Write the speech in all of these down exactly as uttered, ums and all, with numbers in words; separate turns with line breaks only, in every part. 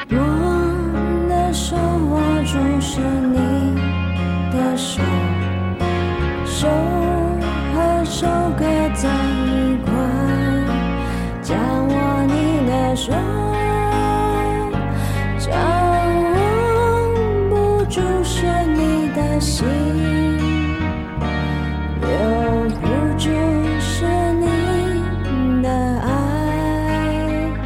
我的手握住是你的手，手和手搁在一块，将握你的手，掌握不住是你的心，留不住是你的爱。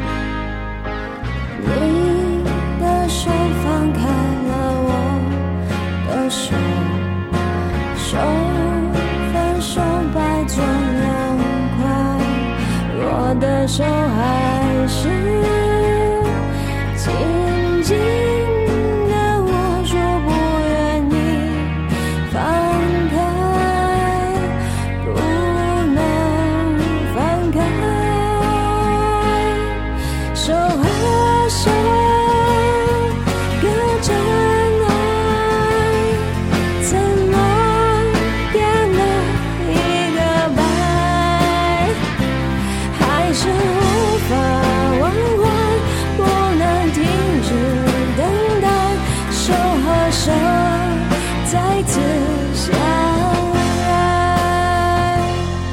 你的手放开了我的手，手分手摆作两块，我的手还是紧紧的握住，不愿意放开，不能放开。手和手隔着爱，怎么变了一个白，还是无法忘怀，不能停止等待，手和手再次相爱。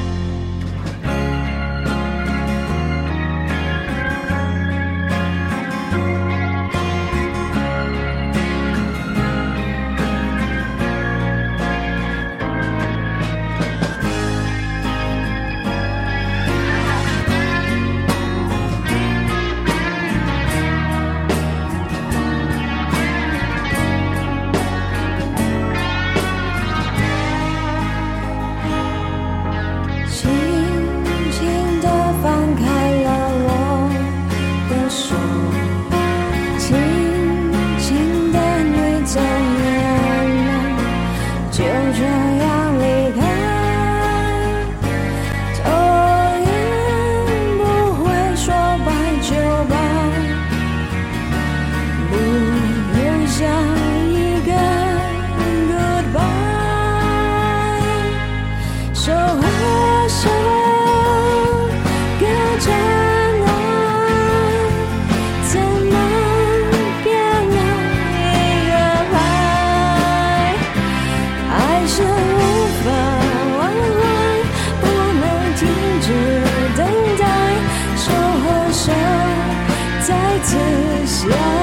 轻轻地放开了我的手，轻轻地你走远了，就这样离开，头也不会说拜就拜，不留下一个 goodbye。 手和手隔着爱，怎么变了一个牌，还是无法忘怀，不能停止等待，手和手再次相